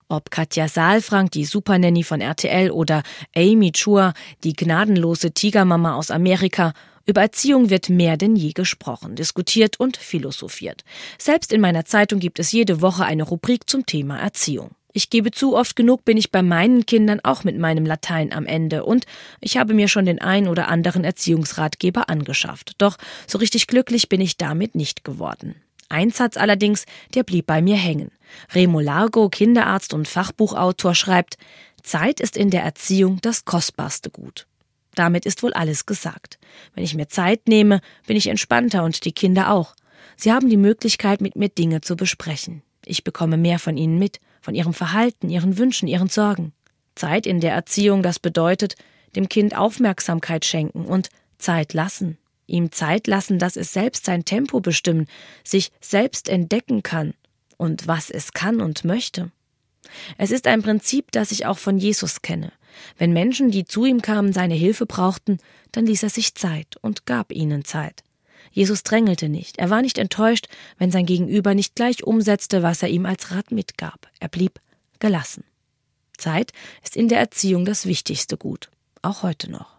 Ob Katja Saalfrank, die Supernanny von RTL, oder Amy Chua, die gnadenlose Tigermama aus Amerika, über Erziehung wird mehr denn je gesprochen, diskutiert und philosophiert. Selbst in meiner Zeitung gibt es jede Woche eine Rubrik zum Thema Erziehung. Ich gebe zu, oft genug bin ich bei meinen Kindern auch mit meinem Latein am Ende und ich habe mir schon den ein oder anderen Erziehungsratgeber angeschafft. Doch so richtig glücklich bin ich damit nicht geworden. Ein Satz allerdings, der blieb bei mir hängen. Remo Largo, Kinderarzt und Fachbuchautor, schreibt: Zeit ist in der Erziehung das kostbarste Gut. Damit ist wohl alles gesagt. Wenn ich mir Zeit nehme, bin ich entspannter und die Kinder auch. Sie haben die Möglichkeit, mit mir Dinge zu besprechen. Ich bekomme mehr von ihnen mit, von ihrem Verhalten, ihren Wünschen, ihren Sorgen. Zeit in der Erziehung, das bedeutet, dem Kind Aufmerksamkeit schenken und Zeit lassen. Ihm Zeit lassen, dass es selbst sein Tempo bestimmen, sich selbst entdecken kann und was es kann und möchte. Es ist ein Prinzip, das ich auch von Jesus kenne. Wenn Menschen, die zu ihm kamen, seine Hilfe brauchten, dann ließ er sich Zeit und gab ihnen Zeit. Jesus drängelte nicht, er war nicht enttäuscht, wenn sein Gegenüber nicht gleich umsetzte, was er ihm als Rat mitgab. Er blieb gelassen. Zeit ist in der Erziehung das wichtigste Gut, auch heute noch.